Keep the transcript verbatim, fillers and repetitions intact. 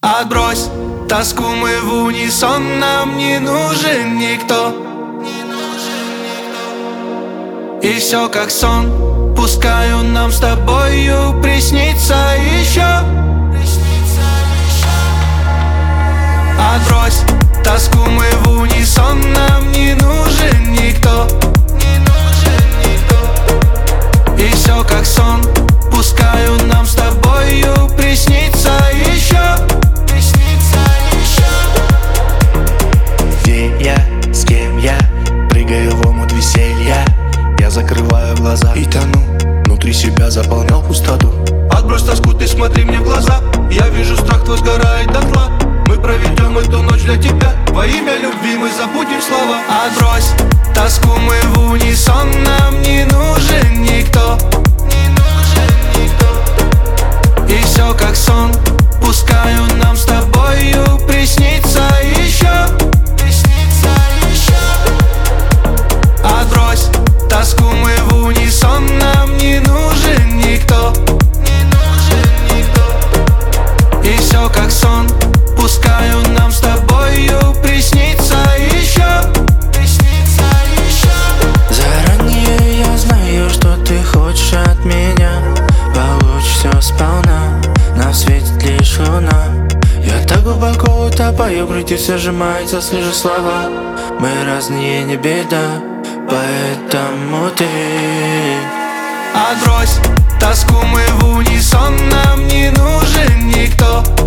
Отбрось тоску, мы в унисон, нам не нужен никто. И все как сон, пускай он нам с тобою приснится еще. Отбрось тоску, мы в унисон, нам не нужен никто. И все как сон, пускай он нам с тобою приснится еще. Где я, с кем я, прыгаю в омут веселья. Я закрываю глаза и тону, внутри себя заполнял пустоту. Отбрось тоску, ты смотри мне в глаза. Я вижу, страх твой сгорает дотла. Мы проведем эту ночь для тебя. Во имя любви мы забудем слова. Отбрось тоску, мы в унисон, нам не нужен никто. И все как сон, пускай он нам с тобою приснится еще. Отбрось тоску, мы в унисон, нам не нужен никто. И все как сон, пускай он нам с тобою приснится еще. Заранее я знаю, что ты хочешь от меня. Получишь все сполна, на свете лишь луна. Я так глубоко утопаю, в груди все сжимаются слышишь слова. Мы разные, не беда, поэтому ты Отбрось тоску, мы в унисон, нам не нужен никто.